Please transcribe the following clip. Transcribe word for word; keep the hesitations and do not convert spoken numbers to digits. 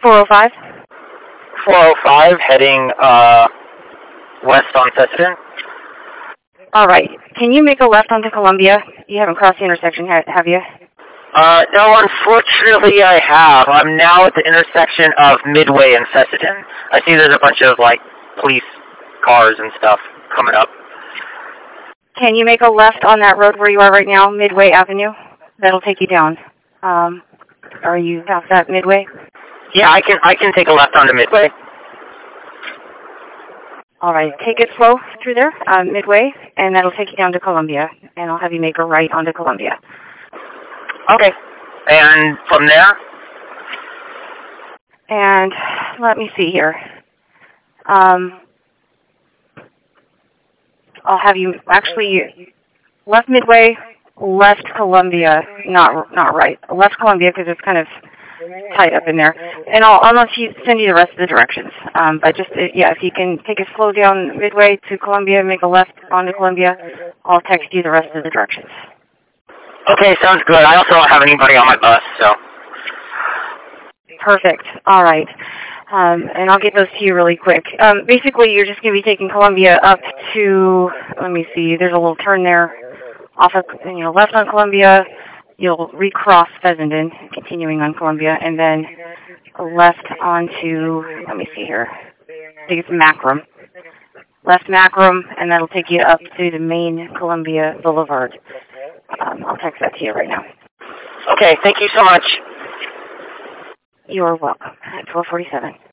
four oh five? four oh five, heading uh, west on Fessenden. All right. Can you make a left onto Columbia? You haven't crossed the intersection, have you? Uh, no, unfortunately I have. I'm now at the intersection of Midway and Fessenden. I see there's a bunch of, like, police cars and stuff coming up. Can you make a left on that road where you are right now, Midway Avenue? That'll take you down. Um, are you past that Midway? Yeah, I can I can take a left onto Midway. All right, take it slow through there, uh, Midway, and that'll take you down to Columbia, and I'll have you make a right onto Columbia. Okay. And from there? And let me see here. Um, I'll have you, actually, left Midway, left Columbia, not not right. Left Columbia because it's kind of tight up in there. And I'll, I'll let you send you the rest of the directions. Um, but just, yeah, if you can take it slow down Midway to Columbia, make a left onto Columbia, I'll text you the rest of the directions. Okay, sounds good. I also don't have anybody on my bus, so. Perfect. All right. Um, and I'll get those to you really quick. Um, basically, you're just going to be taking Columbia up to, let me see, there's a little turn there off of, you know, left on Columbia. You'll recross Fessenden, continuing on Columbia, and then left onto, let me see here, I think it's Macrum. Left Macrum, and that'll take you up to the main Columbia Boulevard. Um, I'll text that to you right now. Okay, thank you so much. You're welcome. At twelve forty-seven.